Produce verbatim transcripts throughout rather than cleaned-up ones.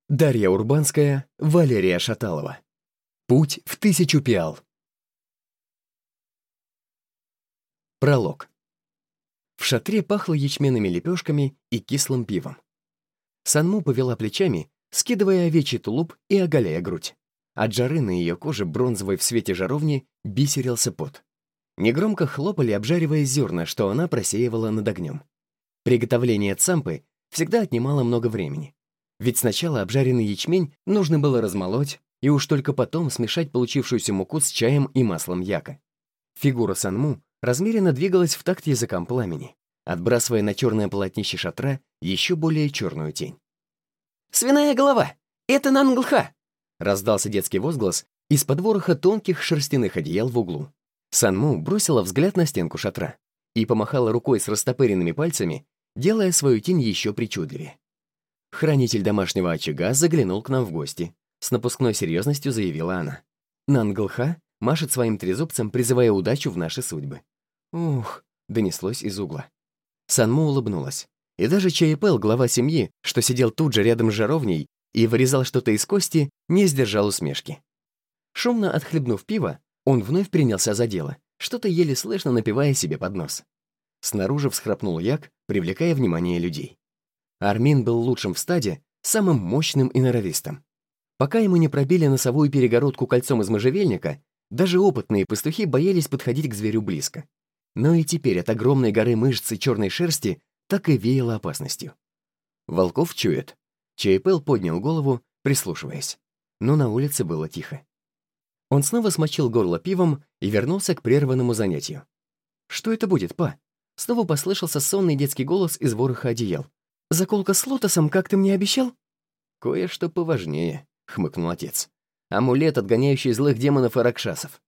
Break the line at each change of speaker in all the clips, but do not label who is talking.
Дарья Урбанская, Валерия Шаталова. Путь в тысячу пиал. Пролог. В шатре пахло ячменными лепешками и кислым пивом. Санму повела плечами, скидывая овечий тулуп и оголяя грудь. От жары на ее коже, бронзовой в свете жаровни, бисерился пот. Негромко хлопали, обжаривая зерна, что она просеивала над огнем. Приготовление цампы всегда отнимало много времени. Ведь сначала обжаренный ячмень нужно было размолоть, и уж только потом смешать получившуюся муку с чаем и маслом яка. Фигура Санму размеренно двигалась в такт языкам пламени, отбрасывая на черное полотнище шатра еще более черную тень. «Свиная голова! Это Нанглха!» — раздался детский возглас из-под вороха тонких шерстяных одеял в углу. Санму бросила взгляд на стенку шатра и помахала рукой с растопыренными пальцами, делая свою тень еще причудливее. Хранитель домашнего очага заглянул к нам в гости. С напускной серьезностью заявила она. Нанглха машет своим трезубцем, призывая удачу в наши судьбы. «Ух!» — донеслось из угла. Санму улыбнулась. И даже Чаепел, глава семьи, что сидел тут же рядом с жаровней и вырезал что-то из кости, не сдержал усмешки. Шумно отхлебнув пиво, он вновь принялся за дело, что-то еле слышно напевая себе под нос. Снаружи всхрапнул як, привлекая внимание людей. Армин был лучшим в стаде, самым мощным и норовистым. Пока ему не пробили носовую перегородку кольцом из можжевельника, даже опытные пастухи боялись подходить к зверю близко. Но и теперь от огромной горы мышц и черной шерсти так и веяло опасностью. Волков чует. Чаепел поднял голову, прислушиваясь. Но на улице было тихо. Он снова смочил горло пивом и вернулся к прерванному занятию. «Что это будет, па?» Снова послышался сонный детский голос из вороха одеял. «Заколка с лотосом, как ты мне обещал?» «Кое-что поважнее», — хмыкнул отец. «Амулет, отгоняющий злых демонов и ракшасов».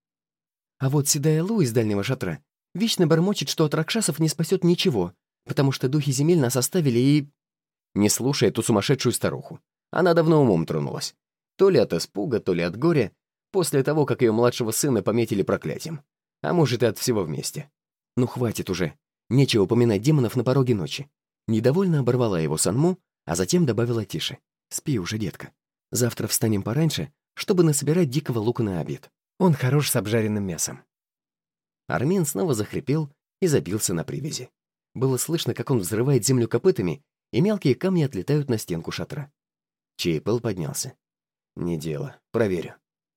А вот седая Лу из дальнего шатра вечно бормочет, что от ракшасов не спасет ничего, потому что духи земель нас оставили и... Не слушай эту сумасшедшую старуху. Она давно умом тронулась. То ли от испуга, то ли от горя, после того, как ее младшего сына пометили проклятием. А может, и от всего вместе. Ну хватит уже. Нечего упоминать демонов на пороге ночи. Недовольно оборвала его Санму, а затем добавила тише. «Спи уже, детка. Завтра встанем пораньше, чтобы насобирать дикого лука на обед. Он хорош с обжаренным мясом». Армин снова захрипел и забился на привязи. Было слышно, как он взрывает землю копытами, и мелкие камни отлетают на стенку шатра. Чаепел поднялся. «Не дело. Проверю».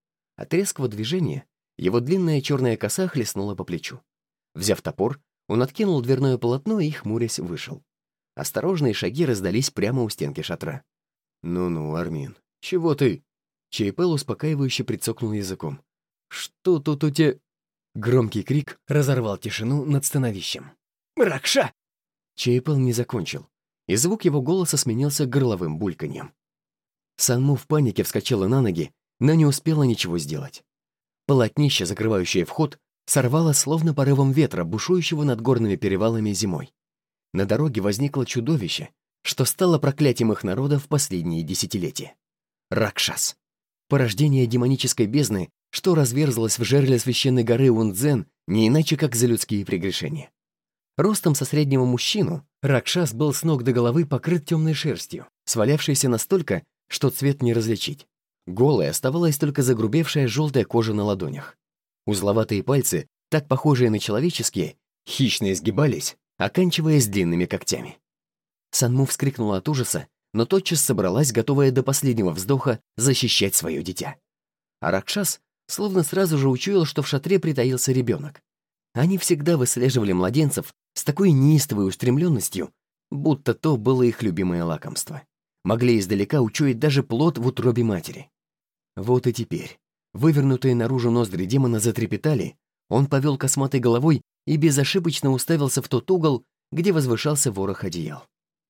От резкого движения его длинная черная коса хлестнула по плечу. Взяв топор, он откинул дверное полотно и, хмурясь, вышел. Осторожные шаги раздались прямо у стенки шатра. «Ну-ну, Армин, чего ты?» Чаепел успокаивающе прицокнул языком. «Что тут у тебя?» Громкий крик разорвал тишину над становищем. «Ракша!» Чаепел не закончил, и звук его голоса сменился горловым бульканьем. Санму в панике вскочила на ноги, но не успела ничего сделать. Полотнище, закрывающее вход, сорвало словно порывом ветра, бушующего над горными перевалами зимой. На дороге возникло чудовище, что стало проклятием их народа в последние десятилетия. Ракшас. Порождение демонической бездны, что разверзлось в жерле священной горы Унцзэн не иначе, как за людские прегрешения. Ростом со среднего мужчину, Ракшас был с ног до головы покрыт темной шерстью, свалявшейся настолько, что цвет не различить. Голой оставалась только загрубевшая желтая кожа на ладонях. Узловатые пальцы, так похожие на человеческие, хищно изгибались, оканчиваясь длинными когтями. Санму вскрикнула от ужаса, но тотчас собралась, готовая до последнего вздоха защищать свое дитя. А Ракшас словно сразу же учуял, что в шатре притаился ребенок. Они всегда выслеживали младенцев с такой неистовой устремленностью, будто то было их любимое лакомство. Могли издалека учуять даже плод в утробе матери. Вот и теперь. Вывернутые наружу ноздри демона затрепетали, он повел косматой головой и безошибочно уставился в тот угол, где возвышался ворох одеял.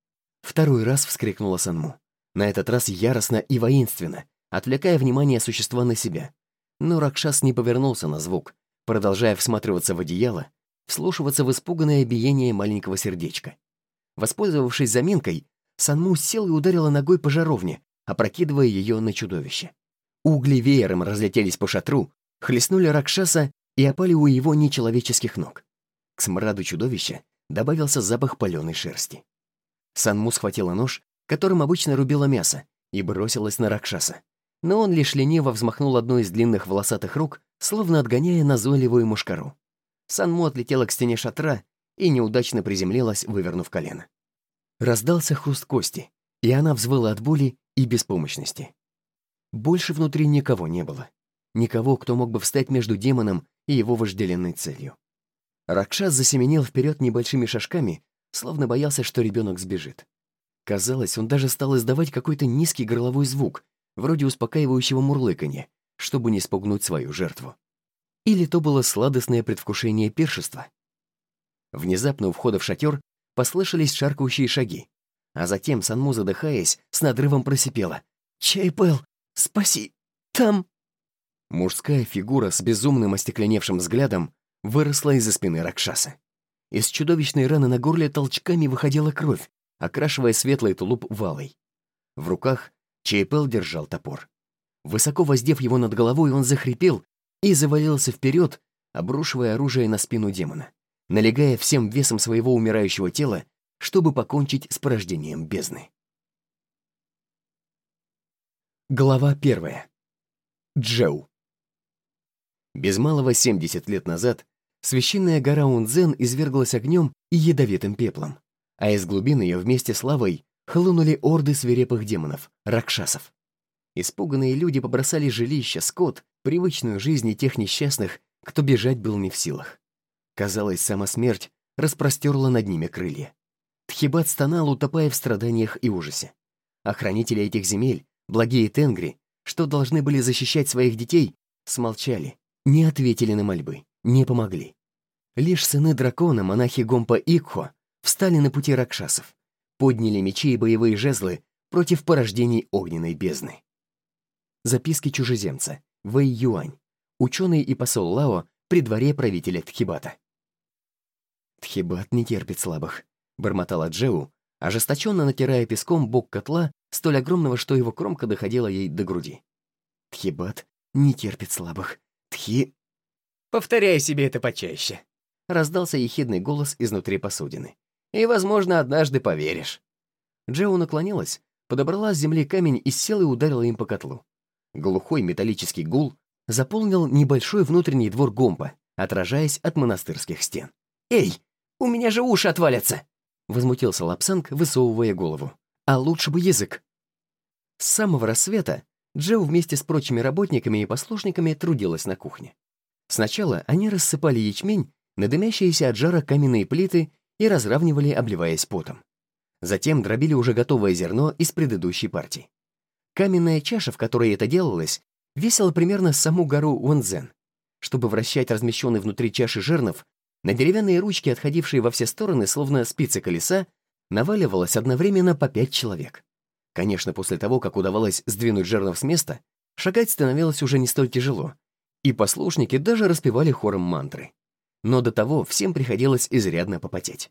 Второй раз вскрикнула Санму. На этот раз яростно и воинственно, отвлекая внимание существа на себя. Но Ракшас не повернулся на звук, продолжая всматриваться в одеяло, вслушиваться в испуганное биение маленького сердечка. Воспользовавшись заминкой, Санму сел и ударила ногой по жаровне, опрокидывая ее на чудовище. Угли веером разлетелись по шатру, хлестнули Ракшаса и опали у его нечеловеческих ног. К смраду чудовища добавился запах паленой шерсти. Санму схватила нож, которым обычно рубила мясо, и бросилась на Ракшаса. Но он лишь лениво взмахнул одной из длинных волосатых рук, словно отгоняя назойливую мушкару. Санму отлетела к стене шатра и неудачно приземлилась, вывернув колено. Раздался хруст кости, и она взвыла от боли и беспомощности. Больше внутри никого не было. Никого, кто мог бы встать между демоном и его вожделенной целью. Ракшас засеменил вперед небольшими шажками, словно боялся, что ребенок сбежит. Казалось, он даже стал издавать какой-то низкий горловой звук, вроде успокаивающего мурлыканья, чтобы не спугнуть свою жертву. Или то было сладостное предвкушение пиршества. Внезапно у входа в шатер послышались шаркающие шаги, а затем Санму, задыхаясь, с надрывом просипела: «Чайпэл, спаси! Там...» Мужская фигура с безумным остекленевшим взглядом выросла из-за спины Ракшаса. Из чудовищной раны на горле толчками выходила кровь, окрашивая светлый тулуп в алый. В руках Чайпэл держал топор. Высоко воздев его над головой, он захрипел и завалился вперед, обрушивая оружие на спину демона, налегая всем весом своего умирающего тела, чтобы покончить с порождением бездны. Глава первая. Джоу. Без малого семьдесят лет назад священная гора Унцзэн изверглась огнем и ядовитым пеплом, а из глубин ее вместе с лавой хлынули орды свирепых демонов, ракшасов. Испуганные люди побросали жилища, скот, привычную жизнь и тех несчастных, кто бежать был не в силах. Казалось, сама смерть распростерла над ними крылья. Тхибат стонал, утопая в страданиях и ужасе. Охранители этих земель, благие тенгри, что должны были защищать своих детей, смолчали, не ответили на мольбы, не помогли. Лишь сыны дракона, монахи Гомпа Икхо, встали на пути ракшасов, подняли мечи и боевые жезлы против порождений огненной бездны. Записки чужеземца. Вэй Юань, ученый и посол Лао при дворе правителя Тхибата. «Тхибат не терпит слабых», — бормотала Джоу, ожесточенно натирая песком бок котла, столь огромного, что его кромка доходила ей до груди. «Тхибат не терпит слабых. Тхи...» «Повторяй себе это почаще», — раздался ехидный голос изнутри посудины. «И, возможно, однажды поверишь». Джоу наклонилась, подобрала с земли камень и с силой ударила им по котлу. Глухой металлический гул заполнил небольшой внутренний двор Гомпа, отражаясь от монастырских стен. «Эй, у меня же уши отвалятся!» — возмутился Лапсанг, высовывая голову. «А лучше бы язык!» С самого рассвета Джоу вместе с прочими работниками и послушниками трудилась на кухне. Сначала они рассыпали ячмень на дымящиеся от жара каменные плиты и разравнивали, обливаясь потом. Затем дробили уже готовое зерно из предыдущей партии. Каменная чаша, в которой это делалось, весила примерно саму гору Унцзэн. Чтобы вращать размещенный внутри чаши жернов, на деревянные ручки, отходившие во все стороны, словно спицы колеса, наваливалось одновременно по пять человек. Конечно, после того, как удавалось сдвинуть жернов с места, шагать становилось уже не столь тяжело, и послушники даже распевали хором мантры. Но до того всем приходилось изрядно попотеть.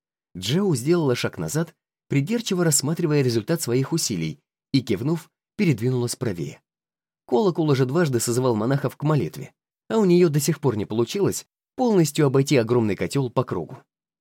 Джоу сделала шаг назад, придирчиво рассматривая результат своих усилий, и, кивнув, передвинулась правее. Колокол уже дважды созывал монахов к молитве, а у нее до сих пор не получилось полностью обойти огромный котел по кругу.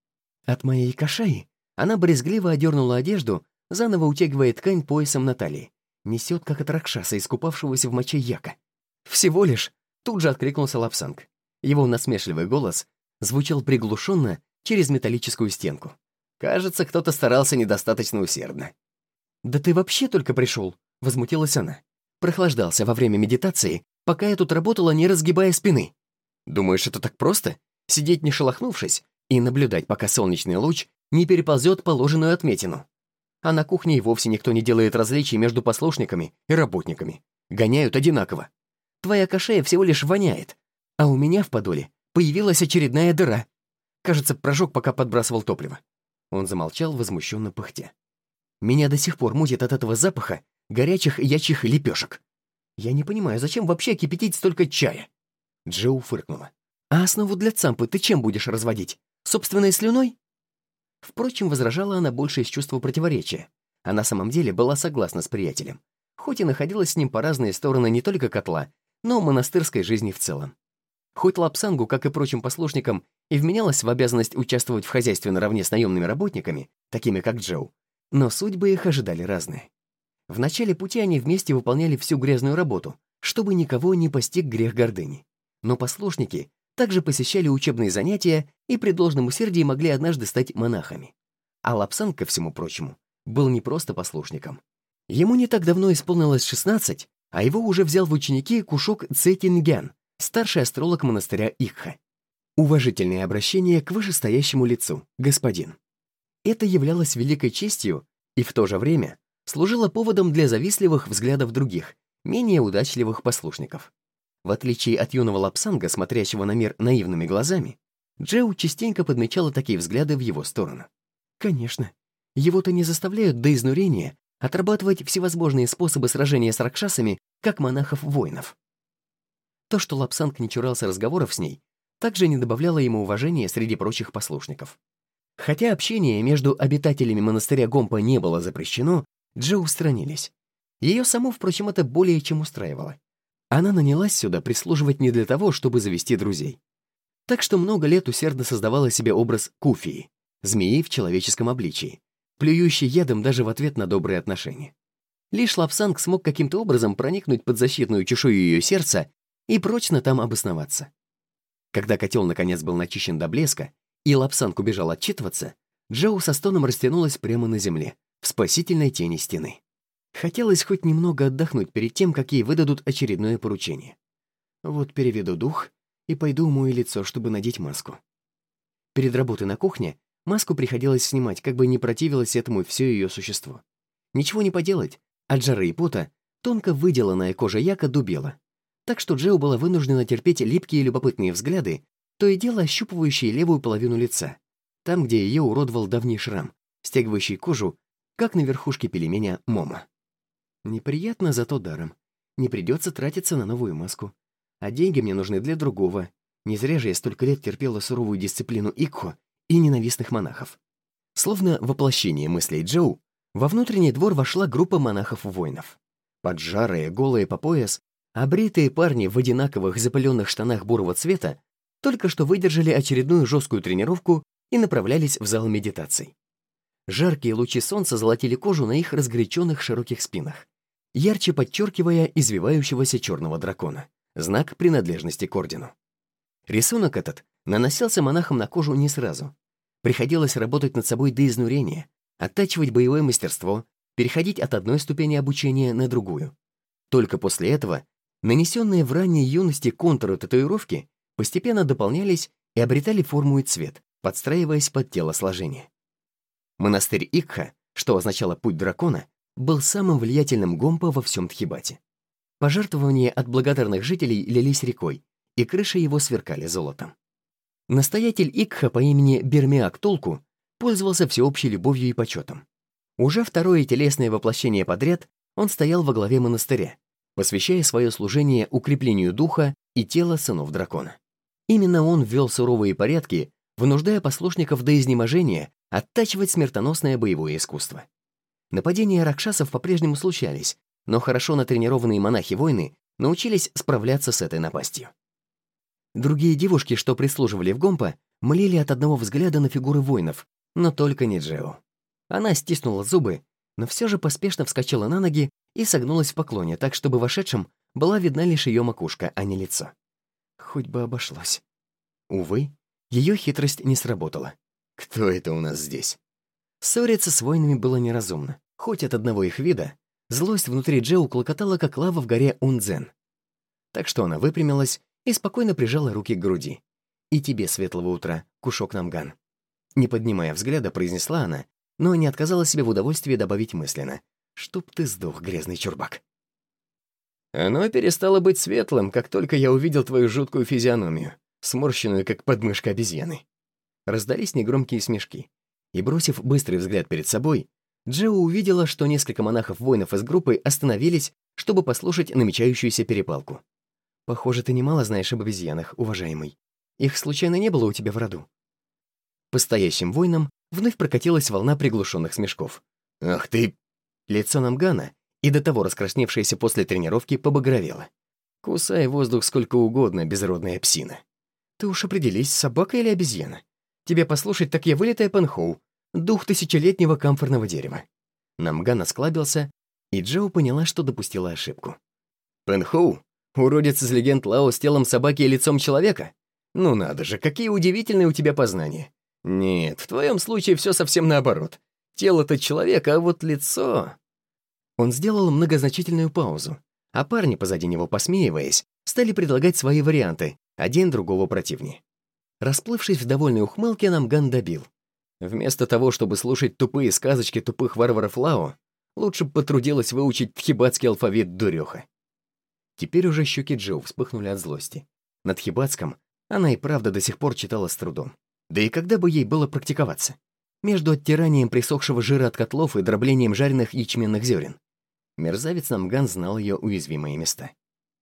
От моей кашаи она брезгливо одернула одежду, заново утягивая ткань поясом на талии. Несет, как от ракшаса, искупавшегося в моче яка. «Всего лишь!» — тут же откликнулся Лапсанг. Его насмешливый голос звучал приглушенно через металлическую стенку. Кажется, кто-то старался недостаточно усердно. «Да ты вообще только пришел!» — возмутилась она. «Прохлаждался во время медитации, пока я тут работала, не разгибая спины. Думаешь, это так просто? Сидеть не шелохнувшись и наблюдать, пока солнечный луч не переползет положенную отметину. А на кухне и вовсе никто не делает различий между послушниками и работниками. Гоняют одинаково. Твоя кашея всего лишь воняет, а у меня в подоле появилась очередная дыра. Кажется, прожег, пока подбрасывал топливо». Он замолчал, возмущенно пыхтя. «Меня до сих пор мутит от этого запаха горячих ячьих лепешек. Я не понимаю, зачем вообще кипятить столько чая?» Джоу фыркнула. «А основу для цампы ты чем будешь разводить? Собственной слюной?» Впрочем, возражала она больше из чувства противоречия. А на самом деле была согласна с приятелем, хоть и находилась с ним по разные стороны не только котла, но и монастырской жизни в целом. Хоть Лапсангу, как и прочим послушникам, и вменялась в обязанность участвовать в хозяйстве наравне с наемными работниками, такими как Джоу, но судьбы их ожидали разные. В начале пути они вместе выполняли всю грязную работу, чтобы никого не постиг грех гордыни. Но послушники также посещали учебные занятия и при должном усердии могли однажды стать монахами. А Лапсан, ко всему прочему, был не просто послушником. Ему не так давно исполнилось шестнадцать, а его уже взял в ученики Кушок Цетингян, старший астролог монастыря Икха. Уважительное обращение к вышестоящему лицу, господин. Это являлось великой честью и в то же время служило поводом для завистливых взглядов других, менее удачливых послушников. В отличие от юного Лапсанга, смотрящего на мир наивными глазами, Джеу частенько подмечала такие взгляды в его сторону. Конечно, его-то не заставляют до изнурения отрабатывать всевозможные способы сражения с ракшасами, как монахов-воинов. То, что Лапсанг не чурался разговоров с ней, также не добавляло ему уважения среди прочих послушников. Хотя общение между обитателями монастыря Гомпа не было запрещено, Джеу устранились. Ее саму, впрочем, это более чем устраивало. Она нанялась сюда прислуживать не для того, чтобы завести друзей. Так что много лет усердно создавала себе образ Куфии, змеи в человеческом обличии, плюющий ядом даже в ответ на добрые отношения. Лишь Лапсанг смог каким-то образом проникнуть под защитную чешую ее сердца и прочно там обосноваться. Когда котел наконец был начищен до блеска, и Лапсанг убежал отчитываться, Джоу со стоном растянулась прямо на земле, в спасительной тени стены. Хотелось хоть немного отдохнуть перед тем, как ей выдадут очередное поручение. Вот переведу дух и пойду умою лицо, чтобы надеть маску. Перед работой на кухне маску приходилось снимать, как бы не противилось этому все ее существо. Ничего не поделать, от жары и пота тонко выделанная кожа яка дубела. Так что Джеу была вынуждена терпеть липкие любопытные взгляды, то и дело ощупывающие левую половину лица, там, где ее уродовал давний шрам, стягивающий кожу, как на верхушке пельменя Момо. Неприятно, зато даром. Не придется тратиться на новую маску. А деньги мне нужны для другого. Не зря же я столько лет терпела суровую дисциплину Икхо и ненавистных монахов. Словно воплощение мыслей Джоу, во внутренний двор вошла группа монахов-воинов. Поджарые, голые по пояс, обритые парни в одинаковых запыленных штанах бурого цвета только что выдержали очередную жесткую тренировку и направлялись в зал медитаций. Жаркие лучи солнца золотили кожу на их разгоряченных широких спинах, ярче подчеркивая извивающегося черного дракона, знак принадлежности к ордену. Рисунок этот наносился монахам на кожу не сразу. Приходилось работать над собой до изнурения, оттачивать боевое мастерство, переходить от одной ступени обучения на другую. Только после этого нанесенные в ранней юности контуры татуировки постепенно дополнялись и обретали форму и цвет, подстраиваясь под телосложение. Монастырь Икха, что означало «путь дракона», был самым влиятельным гомпа во всем Тхибате. Пожертвования от благодарных жителей лились рекой, и крыши его сверкали золотом. Настоятель Икха по имени Бермиак Толку пользовался всеобщей любовью и почетом. Уже второе телесное воплощение подряд он стоял во главе монастыря, посвящая свое служение укреплению духа и тела сынов дракона. Именно он ввел суровые порядки, вынуждая послушников до изнеможения оттачивать смертоносное боевое искусство. Нападения ракшасов по-прежнему случались, но хорошо натренированные монахи-воины научились справляться с этой напастью. Другие девушки, что прислуживали в Гомпа, млели от одного взгляда на фигуры воинов, но только не Джеу. Она стиснула зубы, но все же поспешно вскочила на ноги и согнулась в поклоне, так чтобы вошедшим была видна лишь ее макушка, а не лицо. Хоть бы обошлось. Увы, ее хитрость не сработала. Кто это у нас здесь? Ссориться с воинами было неразумно. Хоть от одного их вида, злость внутри Джеу клокотала, как лава в горе Унцзэн. Так что она выпрямилась и спокойно прижала руки к груди. «И тебе светлого утра, Кушок Намган». Не поднимая взгляда, произнесла она, но не отказала себе в удовольствии добавить мысленно: «Чтоб ты сдох, грязный чурбак». «Оно перестало быть светлым, как только я увидел твою жуткую физиономию, сморщенную, как подмышка обезьяны». Раздались негромкие смешки, и, бросив быстрый взгляд перед собой, Джеу увидела, что несколько монахов-воинов из группы остановились, чтобы послушать намечающуюся перепалку. «Похоже, ты немало знаешь об обезьянах, уважаемый. Их случайно не было у тебя в роду?» По стоящим воинам вновь прокатилась волна приглушенных смешков. «Ах ты!» Лицо Намгана, и до того раскрасневшееся после тренировки, побагровело. «Кусай воздух сколько угодно, безродная псина. Ты уж определись, собака или обезьяна. Тебя послушать, так я вылитая Панхоу, дух тысячелетнего камфорного дерева». Намган осклабился, И Джоу поняла, что допустила ошибку. «Пэнхоу? Уродец из легенд Лао с телом собаки и лицом человека? Ну надо же, какие удивительные у тебя познания. Нет, в твоем случае все совсем наоборот. Тело-то человека, а вот лицо...» Он сделал многозначительную паузу, а парни позади него, посмеиваясь, стали предлагать свои варианты, один другого противнее. Расплывшись в довольной ухмылке, Намган добил. Вместо того, чтобы слушать тупые сказочки тупых варваров Лао, лучше бы потрудилась выучить тхибатский алфавит дуреха. Теперь уже щеки Джоу вспыхнули от злости. На тхибатском она и правда до сих пор читала с трудом. Да и когда бы ей было практиковаться? Между оттиранием присохшего жира от котлов и дроблением жареных ячменных зерен. Мерзавец Намган знал ее уязвимые места.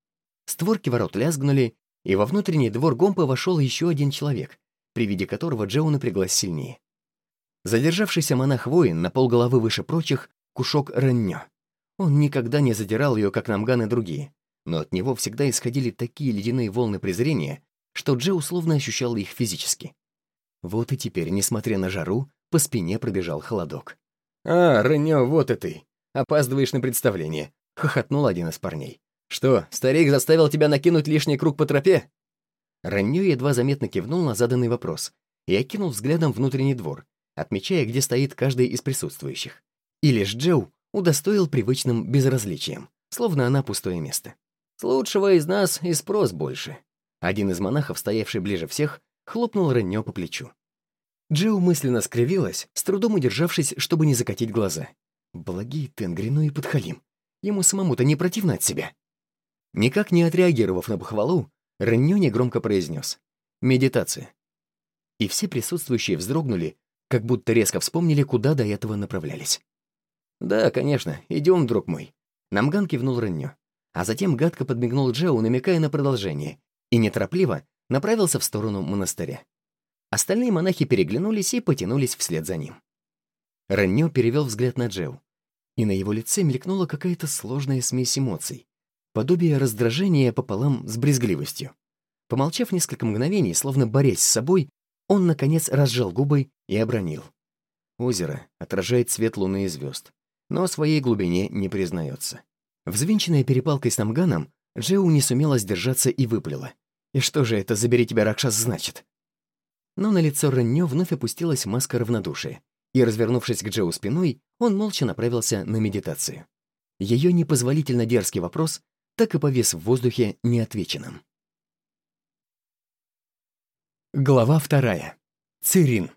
Створки ворот лязгнули, и во внутренний двор Гомпа вошел еще один человек, при виде которого Джоу напряглась сильнее. Задержавшийся монах-воин, на полголовы выше прочих, Кушок Реннё. Он никогда не задирал ее, как Намган и другие, но от него всегда исходили такие ледяные волны презрения, что Джоу условно ощущала их физически. Вот и теперь, несмотря на жару, по спине пробежал холодок. «А, Реннё, вот и ты. Опаздываешь на представление», — хохотнул один из парней. «Что, старик заставил тебя накинуть лишний круг по тропе?» Реннё едва заметно кивнул на заданный вопрос и окинул взглядом внутренний двор, отмечая, где стоит каждый из присутствующих. И лишь Джоу удостоил привычным безразличием, словно она пустое место. «С лучшего из нас и спрос больше». Один из монахов, стоявший ближе всех, хлопнул Реннё по плечу. Джоу мысленно скривилась, с трудом удержавшись, чтобы не закатить глаза. Благие Тенгри, ну и подхалим. Ему самому-то не противно от себя. Никак не отреагировав на похвалу, Реннё негромко произнес: «Медитация». И все присутствующие вздрогнули, как будто резко вспомнили, куда до этого направлялись. «Да, конечно, идем, друг мой». Намган кивнул Реннё, а затем гадко подмигнул Джоу, намекая на продолжение, и неторопливо направился в сторону монастыря. Остальные монахи переглянулись и потянулись вслед за ним. Реннё перевел взгляд на Джоу, и на его лице мелькнула какая-то сложная смесь эмоций, подобие раздражения пополам с брезгливостью. Помолчав несколько мгновений, словно борясь с собой, он, наконец, разжал губы и обронил. Озеро отражает свет луны и звезд, но о своей глубине не признается. Взвинченная перепалкой с Намганом, Джоу не сумела сдержаться и выпалила. «И что же это «забери тебя, Ракшас» значит?» Но на лицо Реннё вновь опустилась маска равнодушия, и, развернувшись к Джоу спиной, он молча направился на медитацию. Ее непозволительно дерзкий вопрос так и повис в воздухе неотвеченным. Глава вторая. Цирин.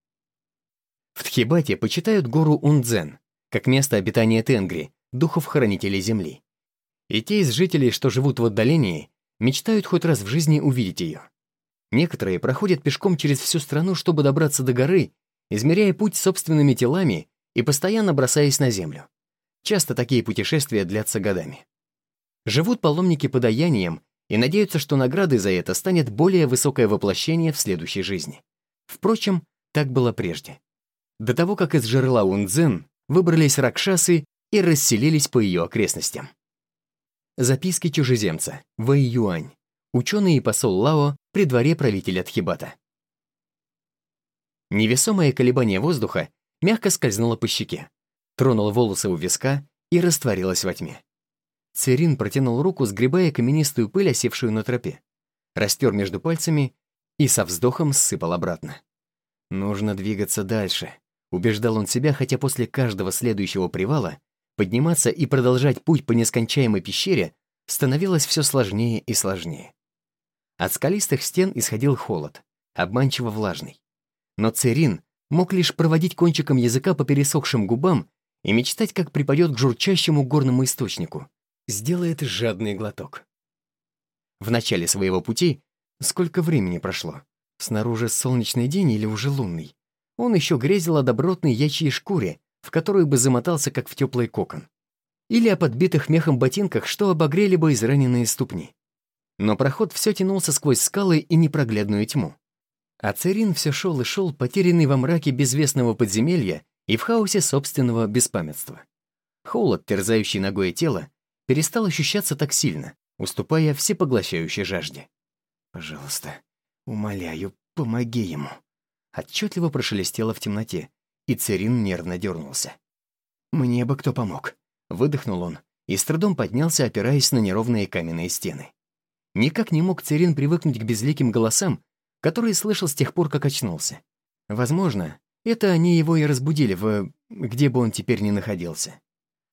В Тхибате почитают гору Ундзен, как место обитания Тенгри, духов-хранителей земли. И те из жителей, что живут в отдалении, мечтают хоть раз в жизни увидеть ее. Некоторые проходят пешком через всю страну, чтобы добраться до горы, измеряя путь собственными телами и постоянно бросаясь на землю. Часто такие путешествия длятся годами. Живут паломники подаянием и надеются, что наградой за это станет более высокое воплощение в следующей жизни. Впрочем, так было прежде. До того, как из жерла Ундзен выбрались ракшасы и расселились по ее окрестностям. Записки чужеземца. Вэй Юань. Ученый и посол Лао при дворе правителя Тхибата. Невесомое колебание воздуха мягко скользнуло по щеке, тронуло волосы у виска и растворилось во тьме. Цирин протянул руку, сгребая каменистую пыль, осевшую на тропе, растер между пальцами и со вздохом ссыпал обратно. «Нужно двигаться дальше», — убеждал он себя, хотя после каждого следующего привала подниматься и продолжать путь по нескончаемой пещере становилось все сложнее и сложнее. От скалистых стен исходил холод, обманчиво влажный. Но Цирин мог лишь проводить кончиком языка по пересохшим губам и мечтать, как припадет к журчащему горному источнику, сделает жадный глоток. В начале своего пути сколько времени прошло? Снаружи солнечный день или уже лунный? Он еще грезил о добротной ячьей шкуре, в которую бы замотался, как в теплый кокон. Или о подбитых мехом ботинках, что обогрели бы израненные ступни. Но проход все тянулся сквозь скалы и непроглядную тьму. А Цирин все шел и шел, потерянный во мраке безвестного подземелья и в хаосе собственного беспамятства. Холод, терзающий ногое тело, перестал ощущаться так сильно, уступая всепоглощающей жажде. «Пожалуйста, умоляю, помоги ему!» Отчетливо прошелестело в темноте, и Цирин нервно дернулся. «Мне бы кто помог. Выдохнул он и с трудом поднялся, опираясь на неровные каменные стены. Никак не мог Церин привыкнуть к безликим голосам, которые слышал с тех пор, как очнулся. Возможно, это они его и разбудили, в... где бы он теперь ни находился.